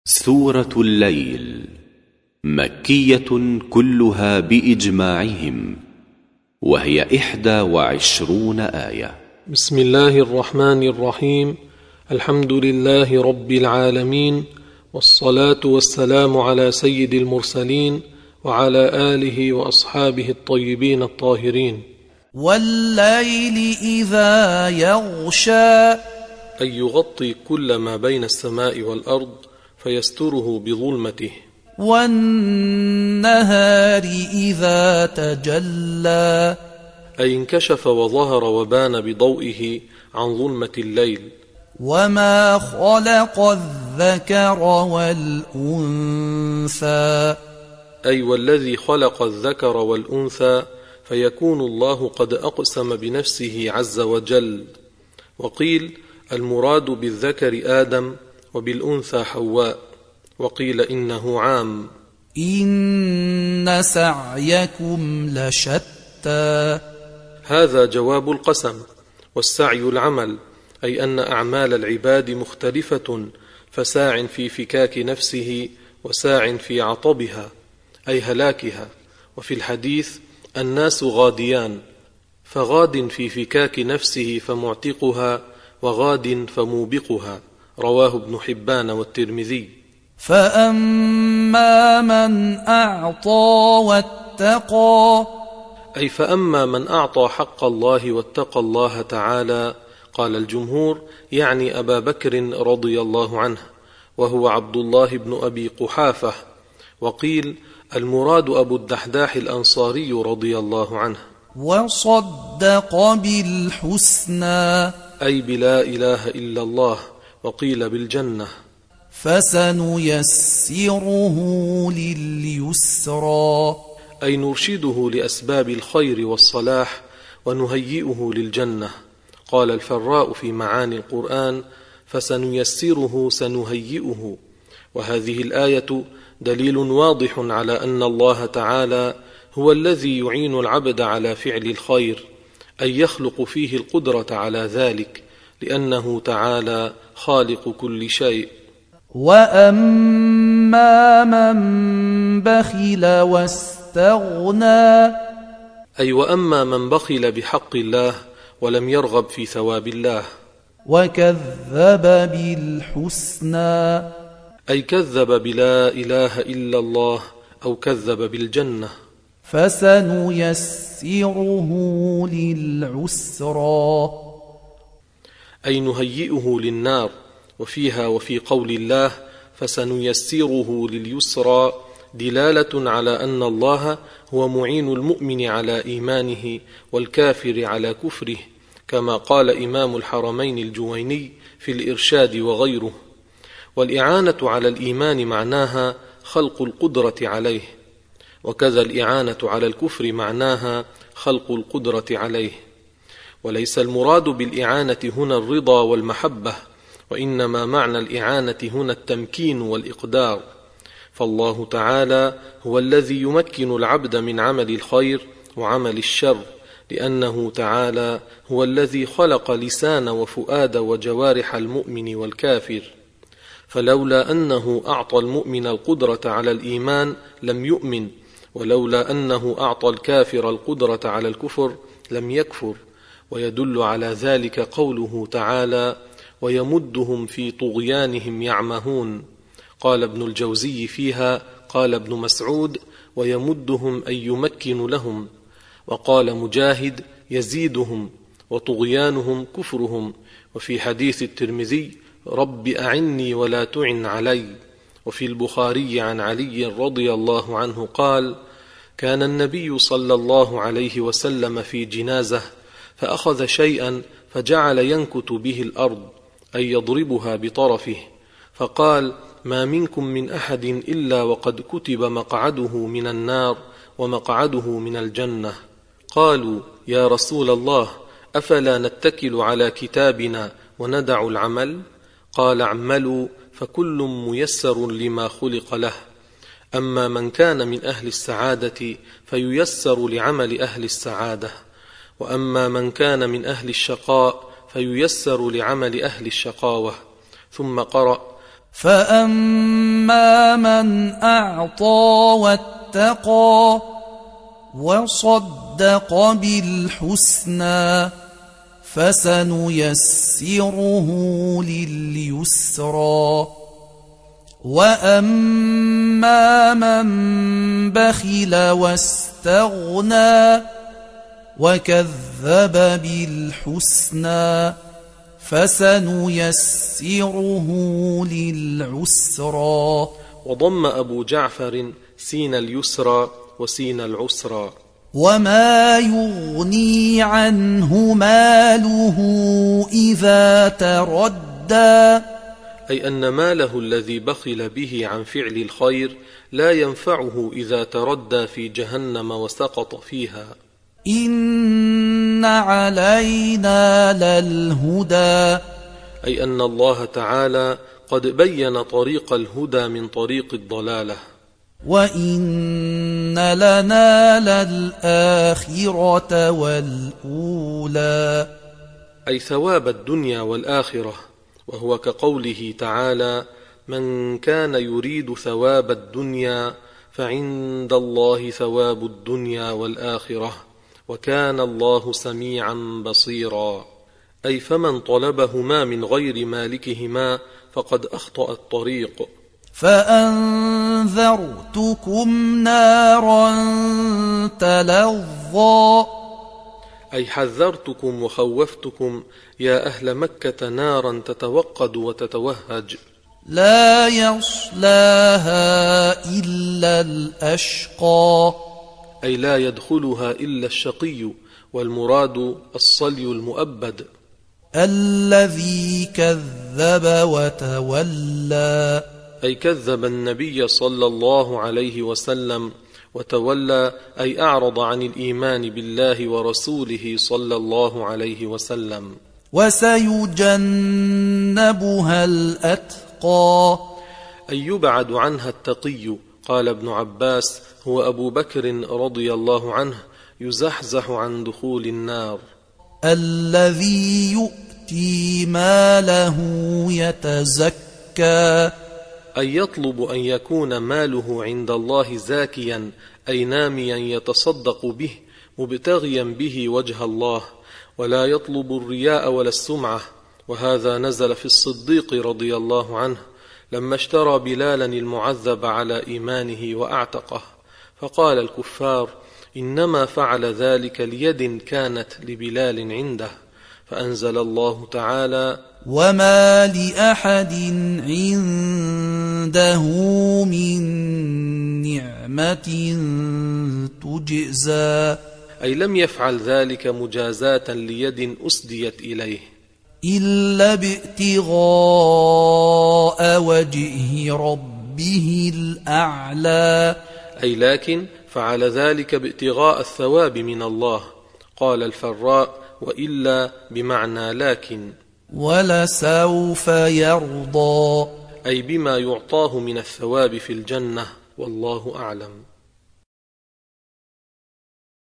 سورة الليل مكية كلها بإجماعهم، وهي 21 آية. بسم الله الرحمن الرحيم. الحمد لله رب العالمين، والصلاة والسلام على سيد المرسلين وعلى آله وأصحابه الطيبين الطاهرين. والليل إذا يغشى، أي يغطي كل ما بين السماء والأرض فيستره بظلمته. والنهار إذا تجلى، أي انكشف وظهر وبان بضوئه عن ظلمة الليل. وما خلق الذكر والأنثى، أي والذي خلق الذكر والأنثى، فيكون الله قد أقسم بنفسه عز وجل. وقيل المراد بالذكر آدم وبالأنثى حواء، وقيل إنه عام. إن سعيكم لشتى، هذا جواب القسم، والسعي العمل، أي أن أعمال العباد مختلفة، فساع في فكاك نفسه وساع في عطبها أي هلاكها. وفي الحديث الناس غاديان، فغاد في فكاك نفسه فمعتقها، وغاد فموبقها، رواه ابن حبان والترمذي. فأما من أعطى واتقى، أي فأما من أعطى حق الله واتقى الله تعالى، قال الجمهور يعني أبا بكر رضي الله عنه، وهو عبد الله بن أبي قحافة. وقيل المراد أبو الدحداح الأنصاري رضي الله عنه. وصدق بالحسنى، أي بلا إله إلا الله، وقيل بالجنة. فسنيسره لليسرى، أي نرشده لأسباب الخير والصلاح ونهيئه للجنة. قال الفراء في معاني القرآن فسنيسره سنهيئه. وهذه الآية دليل واضح على أن الله تعالى هو الذي يعين العبد على فعل الخير، أي يخلق فيه القدرة على ذلك، لأنه تعالى خالق كل شيء. وأما من بخل واستغنى، أي وأما من بخل بحق الله ولم يرغب في ثواب الله. وكذب بالحسنى، أي كذب بلا إله إلا الله، أو كذب بالجنة. فسنيسره للعسرى، أي نهيئه للنار. وفيها وفي قول الله فسنيسره لليسرى دلالة على أن الله هو معين المؤمن على إيمانه والكافر على كفره، كما قال إمام الحرمين الجويني في الإرشاد وغيره. والإعانة على الإيمان معناها خلق القدرة عليه، وكذا الإعانة على الكفر معناها خلق القدرة عليه. وليس المراد بالإعانة هنا الرضا والمحبة، وإنما معنى الإعانة هنا التمكين والإقدار. فالله تعالى هو الذي يمكن العبد من عمل الخير وعمل الشر، لأنه تعالى هو الذي خلق لسان وفؤاد وجوارح المؤمن والكافر. فلولا أنه أعطى المؤمن القدرة على الإيمان لم يؤمن، ولولا أنه أعطى الكافر القدرة على الكفر لم يكفر. ويدل على ذلك قوله تعالى ويمدهم في طغيانهم يعمهون. قال ابن الجوزي فيها قال ابن مسعود ويمدهم أي يمكن لهم. وقال مجاهد يزيدهم، وطغيانهم كفرهم. وفي حديث الترمذي رب أعني ولا تعن علي. وفي البخاري عن علي رضي الله عنه قال كان النبي صلى الله عليه وسلم في جنازة، فأخذ شيئا فجعل ينكت به الأرض، أي يضربها بطرفه، فقال ما منكم من أحد إلا وقد كتب مقعده من النار ومقعده من الجنة. قالوا يا رسول الله أفلا نتكل على كتابنا وندع العمل؟ قال اعملوا فكل ميسر لما خلق له. أما من كان من أهل السعادة فييسر لعمل أهل السعادة، وأما من كان من أهل الشقاء فييسر لعمل أهل الشقاوة. ثم قرأ فأما وأما من أعطى واتقى وصدق بالحسنى فسنيسره لليسرى وأما من بخل واستغنى وكذب بالحسنى فسنيسره للعسرى. وضم أبو جعفر سين اليسرى وسين العسرى. وما يغني عنه ماله إذا تردى أي أن ماله الذي بخل به عن فعل الخير لا ينفعه إذا تردى في جهنم وسقط فيها. إن علينا للهدى أي أن الله تعالى قد بين طريق الهدى من طريق الضلالة. وإن لنا للآخرة والأولى أي ثواب الدنيا والآخرة، وهو كقوله تعالى: من كان يريد ثواب الدنيا فعند الله ثواب الدنيا والآخرة وكان الله سميعا بصيرا. أي فمن طلبهما من غير مالكهما فقد أخطأ الطريق. فأنذرتكم نارا تلظى أي حذرتكم وخوفتكم يا أهل مكة نارا تتوقد وتتوهج لا يصلاها إلا الأشقى أي لا يدخلها إلا الشقي، والمراد الصلي المؤبد الذي كذب وتولى أي كذب النبي صلى الله عليه وسلم وتولى أي أعرض عن الإيمان بالله ورسوله صلى الله عليه وسلم. وسيجنبها الأتقى أي يبعد عنها التقي. قال ابن عباس: هو أبو بكر رضي الله عنه يزحزح عن دخول النار. الذي يؤتي ماله يتزكى أي يطلب أن يكون ماله عند الله زاكيا أي ناميا يتصدق به مبتغيا به وجه الله، ولا يطلب الرياء ولا السمعة. وهذا نزل في الصديق رضي الله عنه لما اشترى بلالا المعذب على إيمانه وأعتقه، فقال الكفار: إنما فعل ذلك ليد كانت لبلال عنده، فأنزل الله تعالى: وما لأحد عنده من نعمة تجزى أي لم يفعل ذلك مجازاة ليد أسديت إليه إلا بابتغاء وجه ربه الأعلى أي لكن فعل ذلك بابتغاء الثواب من الله. قال الفراء: وإلا بمعنى لكن. ولسوف يرضى أي بما يعطاه من الثواب في الجنة، والله أعلم.